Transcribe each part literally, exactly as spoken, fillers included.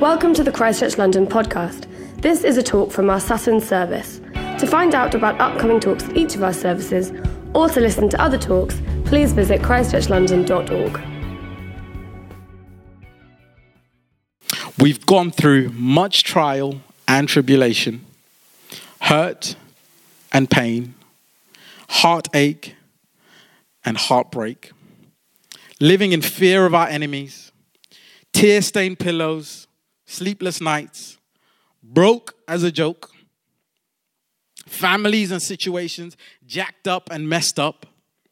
Welcome to the Christchurch London podcast. This is a talk from our Sutton service. To find out about upcoming talks at each of our services, or to listen to other talks, please visit christchurch london dot org. We've gone through much trial and tribulation, hurt and pain, heartache and heartbreak, living in fear of our enemies, tear-stained pillows, sleepless nights, broke as a joke, families and situations jacked up and messed up,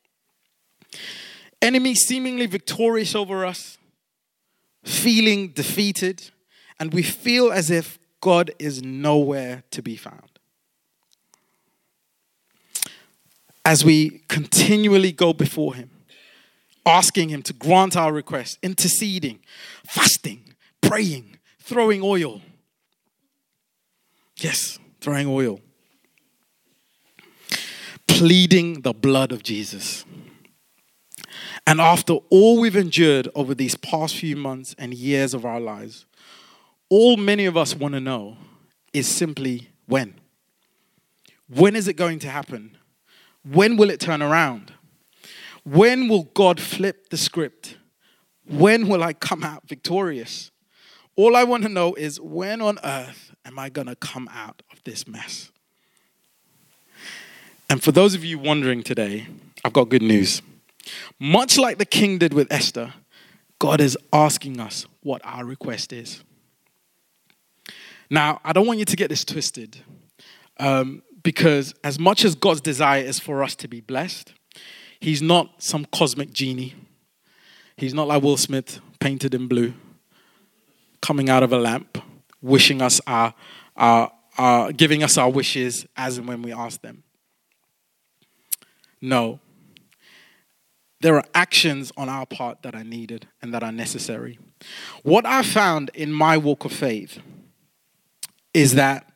enemies seemingly victorious over us, feeling defeated, and we feel as if God is nowhere to be found. As we continually go before him, asking him to grant our requests, interceding, fasting, praying, throwing oil. Yes, throwing oil. Pleading the blood of Jesus. And after all we've endured over these past few months and years of our lives, all many of us want to know is simply when. When is it going to happen? When will it turn around? When will God flip the script? When will I come out victorious? All I want to know is when on earth am I going to come out of this mess? And for those of you wondering today, I've got good news. Much like the king did with Esther, God is asking us what our request is. Now, I don't want you to get this twisted, um, because as much as God's desire is for us to be blessed, he's not some cosmic genie. He's not like Will Smith, painted in blue, coming out of a lamp, wishing us our, our, our, giving us our wishes as and when we ask them. No. There are actions on our part that are needed and that are necessary. What I found in my walk of faith is that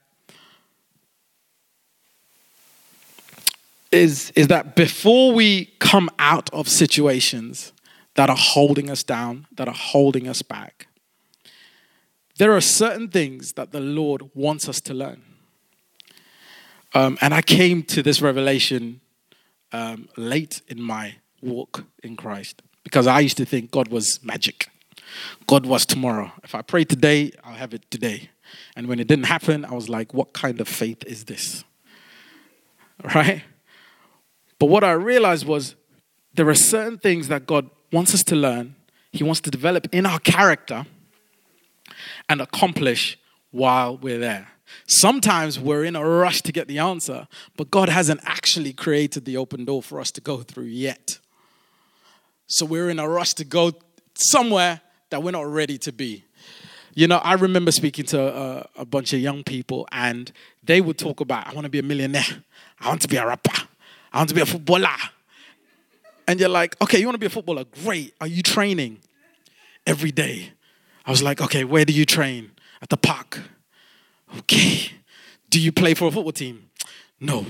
is, is that before we come out of situations that are holding us down, that are holding us back, there are certain things that the Lord wants us to learn. Um, and I came to this revelation um, late in my walk in Christ, because I used to think God was magic. God was tomorrow. If I pray today, I'll have it today. And when it didn't happen, I was like, what kind of faith is this? Right? But what I realized was there are certain things that God wants us to learn. He wants to develop in our character and accomplish while we're there. Sometimes we're in a rush to get the answer, but God hasn't actually created the open door for us to go through yet. So we're in a rush to go somewhere that we're not ready to be. You know, I remember speaking to a, a bunch of young people, and they would talk about, I want to be a millionaire. I want to be a rapper. I want to be a footballer. And you're like, okay, you want to be a footballer? Great. Are you training every day? I was like, okay, where do you train? At the park. Okay. Do you play for a football team? No.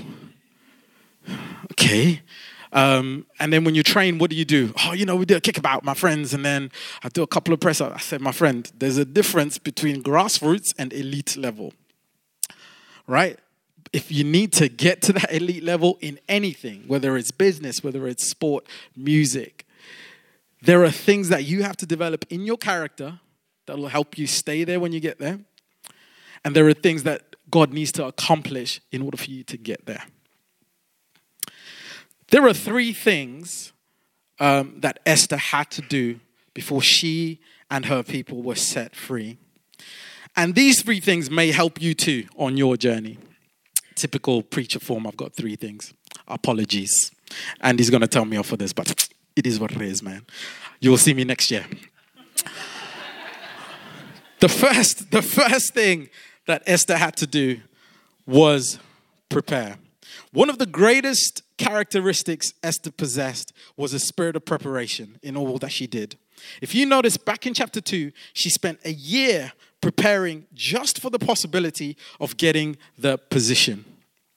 Okay. Um, and then when you train, what do you do? Oh, you know, we do a kickabout, my friends, and then I do a couple of press ups. I said, my friend, there's a difference between grassroots and elite level, right? If you need to get to that elite level in anything, whether it's business, whether it's sport, music, there are things that you have to develop in your character that will help you stay there when you get there. And there are things that God needs to accomplish in order for you to get there. There are three things um, that Esther had to do before she and her people were set free. And these three things may help you too on your journey. Typical preacher form, I've got three things. Apologies. And he's going to tell me off for this, but it is what it is, man. You will see me next year. The first, the first thing that Esther had to do was prepare. One of the greatest characteristics Esther possessed was a spirit of preparation in all that she did. If you notice, back in chapter two, she spent a year preparing just for the possibility of getting the position.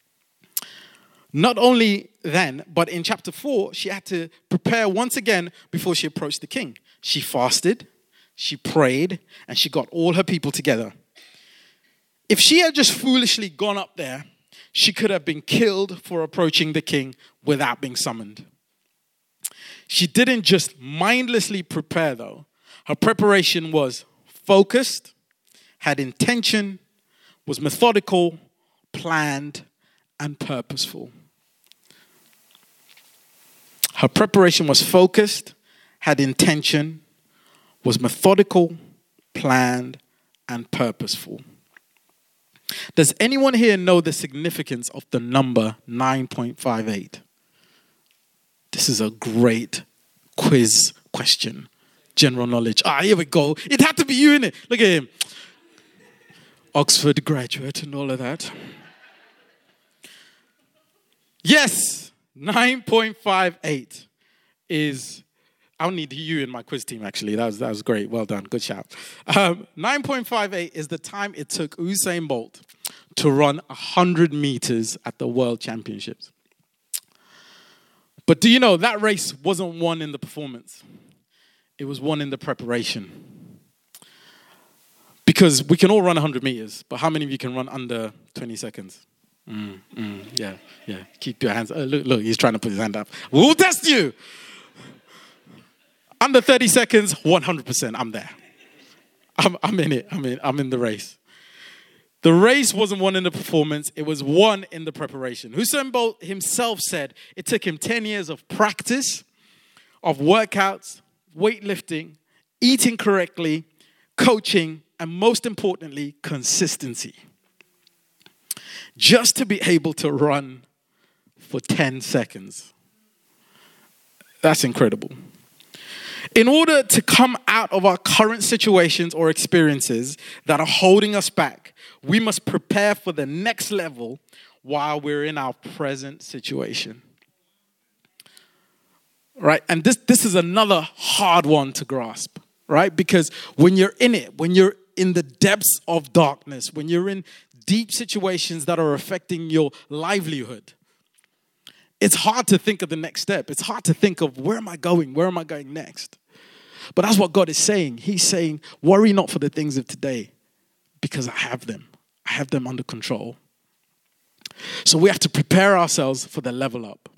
Not only then, but in chapter four, she had to prepare once again before she approached the king. She fasted, she prayed, and she got all her people together. If she had just foolishly gone up there, she could have been killed for approaching the king without being summoned. She didn't just mindlessly prepare, though. Her preparation was focused, had intention, was methodical, planned, and purposeful. Her preparation was focused, had intention, was methodical, planned, and purposeful. Does anyone here know the significance of the number nine point five eight? This is a great quiz question. General knowledge. Ah, here we go. It had to be you, innit? Look at him. Oxford graduate and all of that. Yes, nine point five eight is... I'll need you in my quiz team, actually. That was, that was great. Well done. Good shout. Um, nine point five eight is the time it took Usain Bolt to run one hundred meters at the World Championships. But do you know, that race wasn't won in the performance. It was won in the preparation. Because we can all run one hundred meters, but how many of you can run under twenty seconds? Mm, mm, yeah, yeah. Keep your hands. Oh, look, look, he's trying to put his hand up. We'll test you. Under thirty seconds, one hundred percent, I'm there. I'm, I'm in it. I'm in, I'm in the race. The race wasn't won in the performance. It was won in the preparation. Usain Bolt himself said it took him ten years of practice, of workouts, weightlifting, eating correctly, coaching, and most importantly, consistency. Just to be able to run for ten seconds. That's incredible. In order to come out of our current situations or experiences that are holding us back, we must prepare for the next level while we're in our present situation. Right? And this, this is another hard one to grasp, right? Because when you're in it, when you're in the depths of darkness, when you're in deep situations that are affecting your livelihood, it's hard to think of the next step. It's hard to think of, where am I going? Where am I going next? But that's what God is saying. He's saying, worry not for the things of today, because I have them. I have them under control. So we have to prepare ourselves for the level up.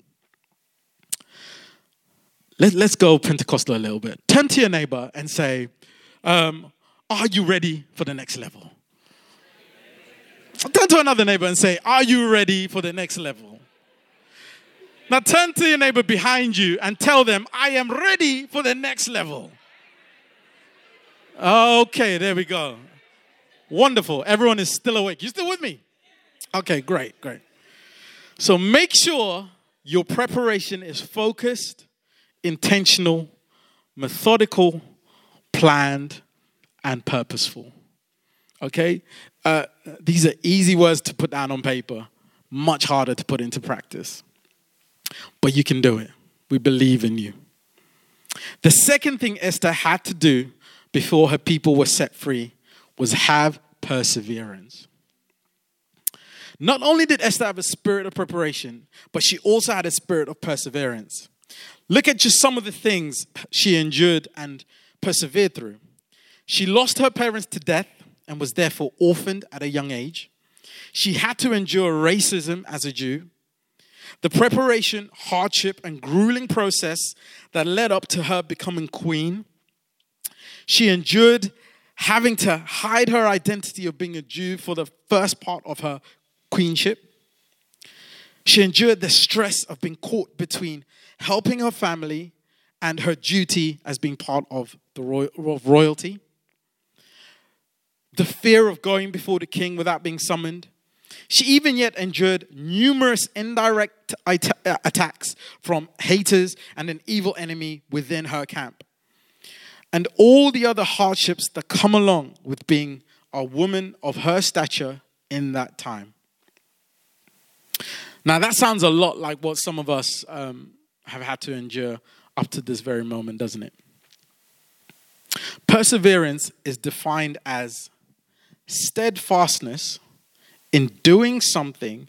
Let, let's go Pentecostal a little bit. Turn to your neighbor and say, um, are you ready for the next level? Turn to another neighbor and say, are you ready for the next level? Now turn to your neighbor behind you and tell them, I am ready for the next level. Okay, there we go. Wonderful. Everyone is still awake. You still with me? Okay, great, great. So make sure your preparation is focused, intentional, methodical, planned, and purposeful. Okay? Uh, these are easy words to put down on paper, much harder to put into practice. But you can do it. We believe in you. The second thing Esther had to do before her people were set free was have perseverance. Not only did Esther have a spirit of preparation, but she also had a spirit of perseverance. Look at just some of the things she endured and persevered through. She lost her parents to death and was therefore orphaned at a young age. She had to endure racism as a Jew. The preparation, hardship, and grueling process that led up to her becoming queen. She endured having to hide her identity of being a Jew for the first part of her queenship. She endured the stress of being caught between helping her family and her duty as being part of the royal, of royalty. The fear of going before the king without being summoned. She even yet endured numerous indirect it- attacks from haters and an evil enemy within her camp. And all the other hardships that come along with being a woman of her stature in that time. Now that sounds a lot like what some of us um, have had to endure up to this very moment, doesn't it? Perseverance is defined as steadfastness in doing something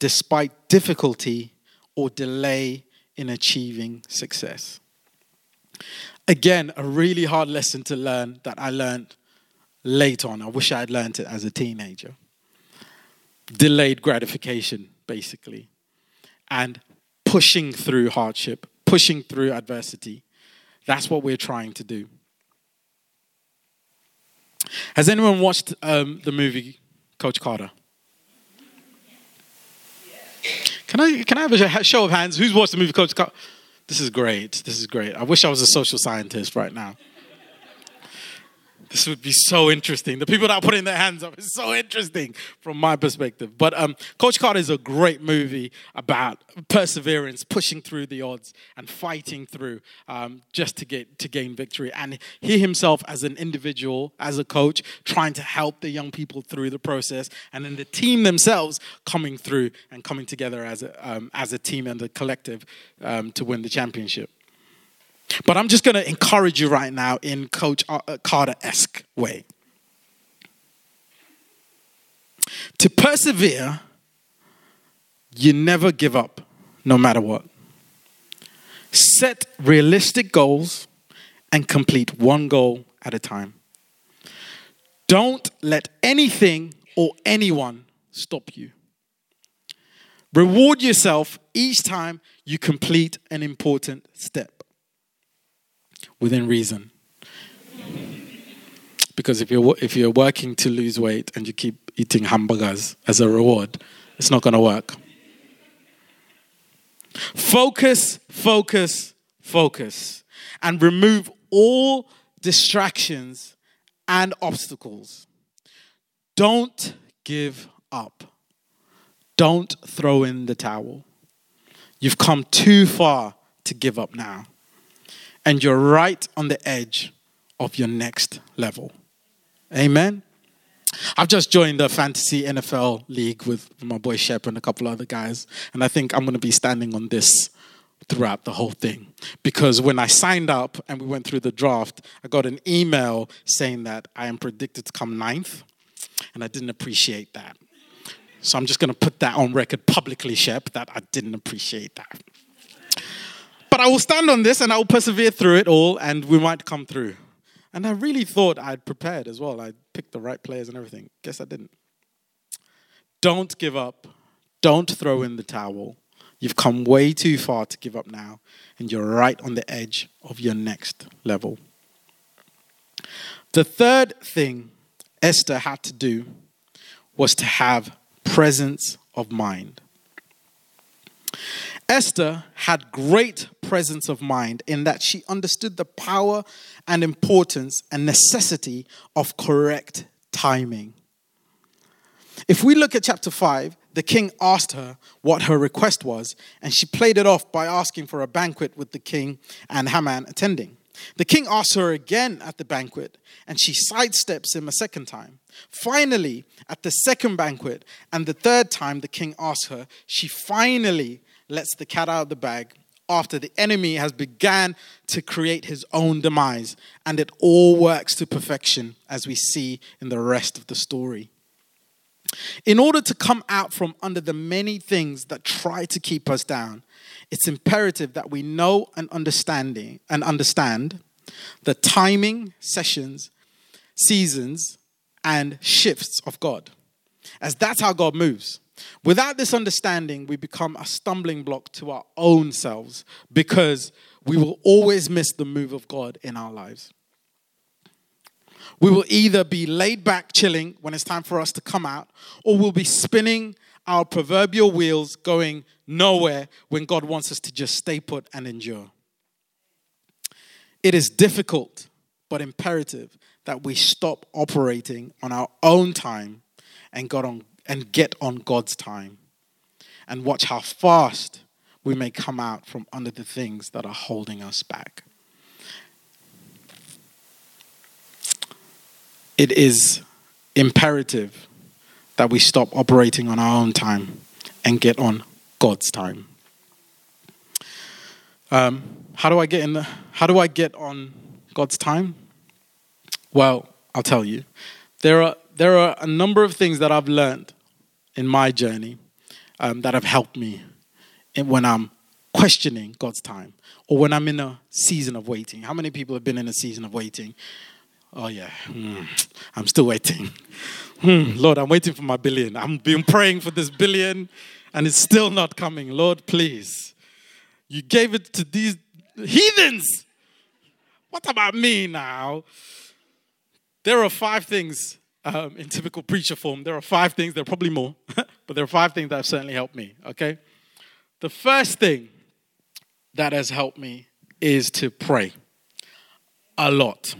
despite difficulty or delay in achieving success. Again, a really hard lesson to learn that I learned late on. I wish I had learned it as a teenager. Delayed gratification, basically. And pushing through hardship, pushing through adversity. That's what we're trying to do. Has anyone watched um, the movie Coach Carter? Can I can I have a show of hands? Who's watched the movie Coach Carter? This is great. This is great. I wish I was a social scientist right now. This would be so interesting. The people that are putting their hands up is so interesting from my perspective. But um, Coach Carter is a great movie about perseverance, pushing through the odds and fighting through um, just to get to gain victory. And he himself as an individual, as a coach, trying to help the young people through the process. And then the team themselves coming through and coming together as a, um, as a team and a collective um, to win the championship. But I'm just going to encourage you right now in Coach Carter-esque way. To persevere, you never give up, no matter what. Set realistic goals and complete one goal at a time. Don't let anything or anyone stop you. Reward yourself each time you complete an important step. Within reason. Because if you're if you're working to lose weight and you keep eating hamburgers as a reward, it's not going to work. Focus, focus, focus. And remove all distractions and obstacles. Don't give up. Don't throw in the towel. You've come too far to give up now. And you're right on the edge of your next level. Amen? I've just joined the Fantasy N F L League with my boy Shep and a couple other guys. And I think I'm going to be standing on this throughout the whole thing. Because when I signed up and we went through the draft, I got an email saying that I am predicted to come ninth. And I didn't appreciate that. So I'm just going to put that on record publicly, Shep, that I didn't appreciate that. But I will stand on this and I will persevere through it all and we might come through. And I really thought I'd prepared as well. I picked the right players and everything. Guess I didn't. Don't give up. Don't throw in the towel. You've come way too far to give up now. And you're right on the edge of your next level. The third thing Esther had to do was to have presence of mind. Esther had great presence of mind in that she understood the power and importance and necessity of correct timing. If we look at chapter five, the king asked her what her request was, and she played it off by asking for a banquet with the king and Haman attending. The king asks her again at the banquet, and she sidesteps him a second time. Finally, at the second banquet and the third time the king asks her, she finally lets the cat out of the bag after the enemy has begun to create his own demise. And it all works to perfection, as we see in the rest of the story. In order to come out from under the many things that try to keep us down, it's imperative that we know and understanding and understand the timing, sessions, seasons, and shifts of God, as that's how God moves. Without this understanding, we become a stumbling block to our own selves because we will always miss the move of God in our lives. We will either be laid back, chilling when it's time for us to come out, or we'll be spinning our proverbial wheels going nowhere when God wants us to just stay put and endure. It is difficult but imperative that we stop operating on our own time and God on and get on God's time and watch how fast we may come out from under the things that are holding us back. It is imperative that we stop operating on our own time and get on God's time. Um, how do I get in the, how do I get on God's time? Well, I'll tell you. There are there are a number of things that I've learned in my journey um, that have helped me in, when I'm questioning God's time, or when I'm in a season of waiting. How many people have been in a season of waiting? Oh yeah, mm, I'm still waiting. Mm, Lord, I'm waiting for my billion. I've been praying for this billion and it's still not coming. Lord, please. You gave it to these heathens. What about me now? There are five things um, in typical preacher form. There are five things. There are probably more. But there are five things that have certainly helped me, okay? The first thing that has helped me is to pray a lot,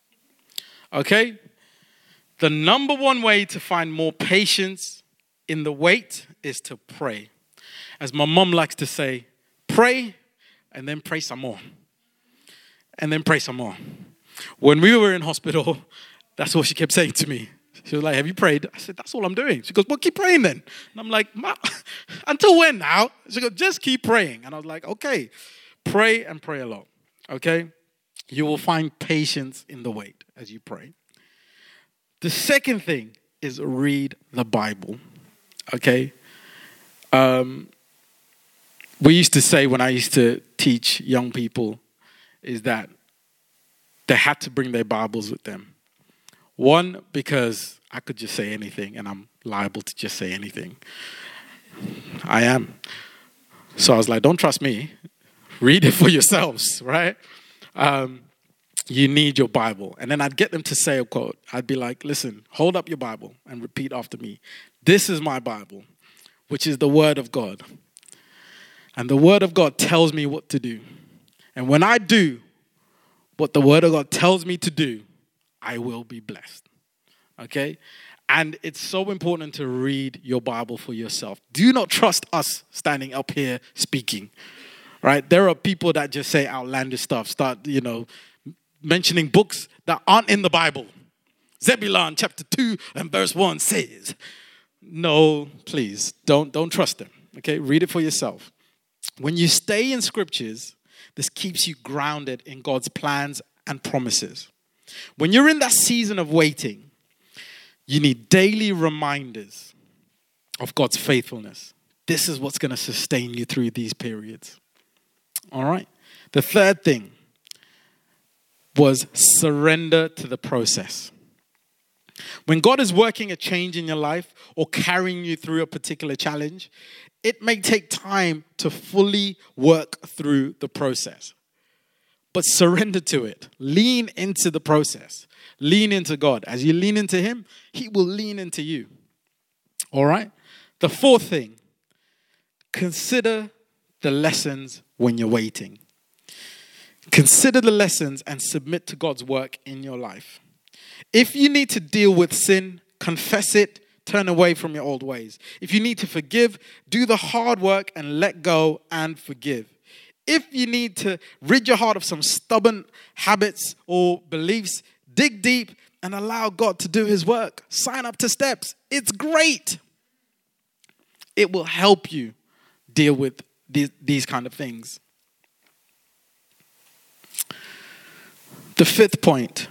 okay? The number one way to find more patience in the wait is to pray. As my mom likes to say, pray and then pray some more. And then pray some more. When we were in hospital, that's what she kept saying to me. She was like, have you prayed? I said, that's all I'm doing. She goes, well, keep praying then. And I'm like, Ma, until when now? She goes, just keep praying. And I was like, okay, pray and pray a lot, okay? You will find patience in the wait as you pray. The second thing is read the Bible, okay? Um, we used to say when I used to teach young people is that they had to bring their Bibles with them. One, because I could just say anything and I'm liable to just say anything. I am. So I was like, don't trust me. Read it for yourselves, right? Um, you need your Bible. And then I'd get them to say a quote. I'd be like, listen, hold up your Bible and repeat after me. This is my Bible, which is the Word of God. And the Word of God tells me what to do. And when I do what the Word of God tells me to do, I will be blessed. Okay? And it's so important to read your Bible for yourself. Do not trust us standing up here speaking. Right? There are people that just say outlandish stuff, start, you know, mentioning books that aren't in the Bible. Zebulun chapter two and verse one says, no, please, don't, don't trust them. Okay? Read it for yourself. When you stay in scriptures, this keeps you grounded in God's plans and promises. When you're in that season of waiting, you need daily reminders of God's faithfulness. This is what's going to sustain you through these periods. All right? The third thing was surrender to the process. When God is working a change in your life or carrying you through a particular challenge, it may take time to fully work through the process. But surrender to it. Lean into the process. Lean into God. As you lean into Him, He will lean into you. All right? The fourth thing, consider the lessons when you're waiting. Consider the lessons and submit to God's work in your life. If you need to deal with sin, confess it, turn away from your old ways. If you need to forgive, do the hard work and let go and forgive. If you need to rid your heart of some stubborn habits or beliefs, dig deep and allow God to do His work. Sign up to Steps. It's great. It will help you deal with these, these kind of things. The fifth point,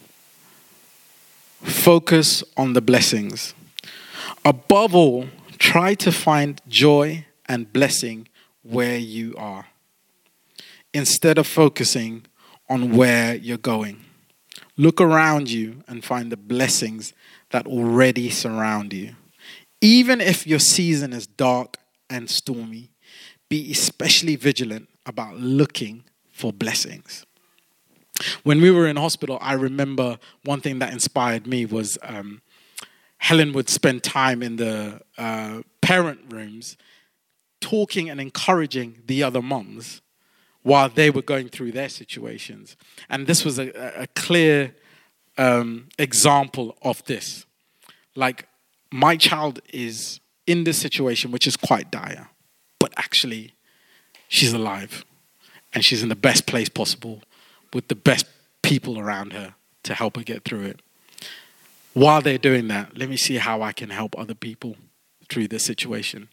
focus on the blessings. Above all, try to find joy and blessing where you are, instead of focusing on where you're going. Look around you and find the blessings that already surround you. Even if your season is dark and stormy, be especially vigilant about looking for blessings. When we were in hospital, I remember one thing that inspired me was um, Helen would spend time in the uh, parent rooms talking and encouraging the other moms while they were going through their situations. And this was a, a clear um, example of this. Like, my child is in this situation, which is quite dire, but actually, she's alive. And she's in the best place possible with the best people around her to help her get through it. While they're doing that, let me see how I can help other people through this situation.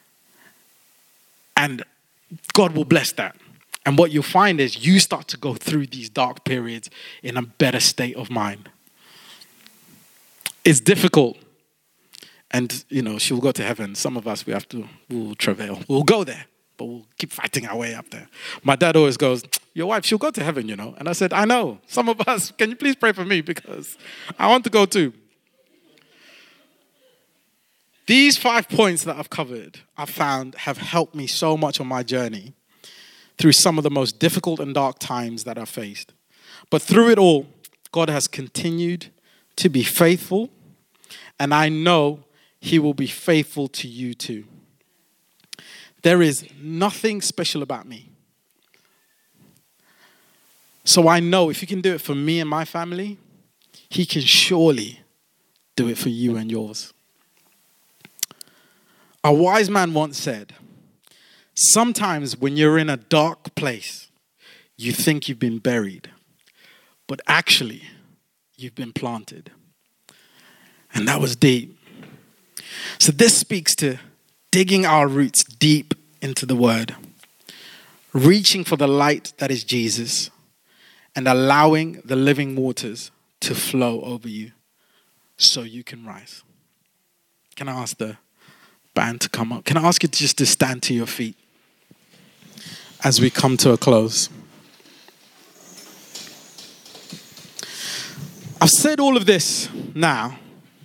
And God will bless that. And what you'll find is you start to go through these dark periods in a better state of mind. It's difficult. And, you know, she'll go to heaven. Some of us, we have to, we'll travail. We'll go there. but we'll keep fighting our way up there. My dad always goes, your wife, she'll go to heaven, you know. And I said, I know. Some of us, can you please pray for me because I want to go too. These five points that I've covered, I've found have helped me so much on my journey through some of the most difficult and dark times that I've faced. But through it all, God has continued to be faithful, and I know he will be faithful to you too. There is nothing special about me. So I know if he can do it for me and my family, he can surely do it for you and yours. A wise man once said, sometimes when you're in a dark place, you think you've been buried, but actually you've been planted. And that was deep. So this speaks to digging our roots deep into the word, reaching for the light that is Jesus, and allowing the living waters to flow over you so you can rise. Can I ask the band to come up? Can I ask you just to stand to your feet as we come to a close? I've said all of this now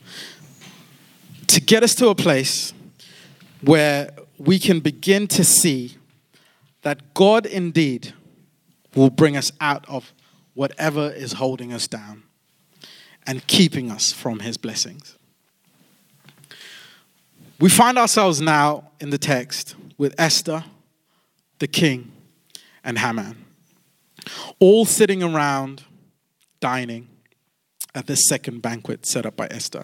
to get us to a place where we can begin to see that God indeed will bring us out of whatever is holding us down and keeping us from his blessings. We find ourselves now in the text with Esther, the king, and Haman, all sitting around dining at this second banquet set up by Esther.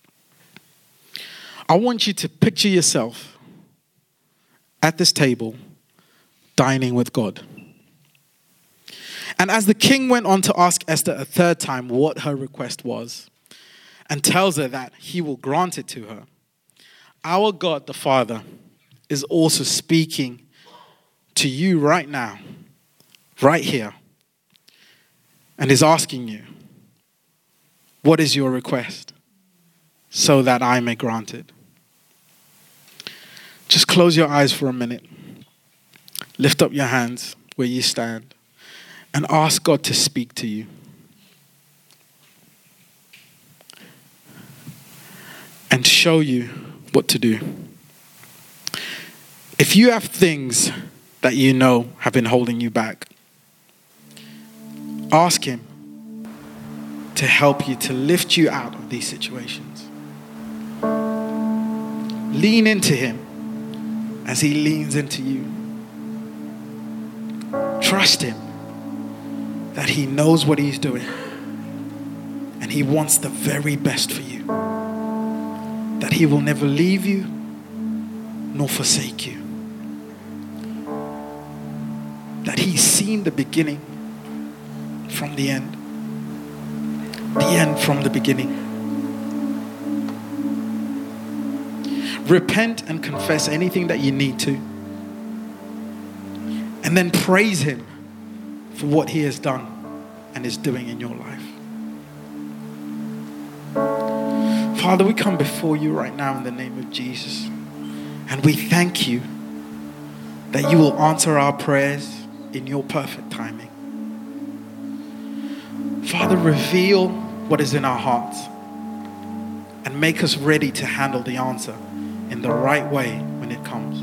I want you to picture yourself at this table dining with God. And as the king went on to ask Esther a third time what her request was and tells her that he will grant it to her, our God the Father is also speaking to you right now, right here, and is asking you, what is your request so that I may grant it? Just close your eyes for a minute. Lift up your hands where you stand and ask God to speak to you. And show you what to do. If you have things that you know have been holding you back, ask him to help you, to lift you out of these situations. Lean into him as he leans into you. Trust him that he knows what he's doing and he wants the very best for you. That he will never leave you nor forsake you. That he's seen the beginning from the end. The end from the beginning. Repent and confess anything that you need to. And then praise him for what he has done and is doing in your life. Father, we come before you right now in the name of Jesus. And we thank you that you will answer our prayers in your perfect timing. Father, reveal what is in our hearts and make us ready to handle the answer in the right way when it comes.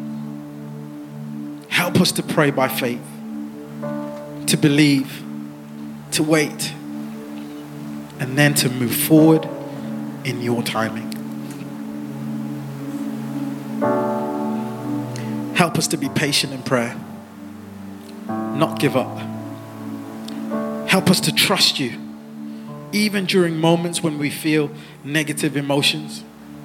Help us to pray by faith, to believe, to wait, and then to move forward in your timing. Help us to be patient in prayer, not give up. Help us to trust you, even during moments when we feel negative emotions.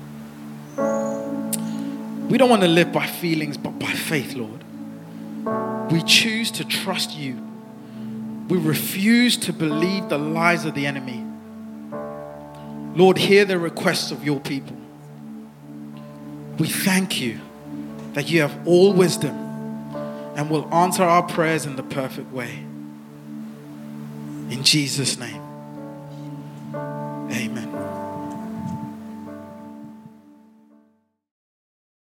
We don't want to live by feelings, but by faith, Lord. We choose to trust you. We refuse to believe the lies of the enemy. Lord, hear the requests of your people. We thank you that you have all wisdom and will answer our prayers in the perfect way. In Jesus' name.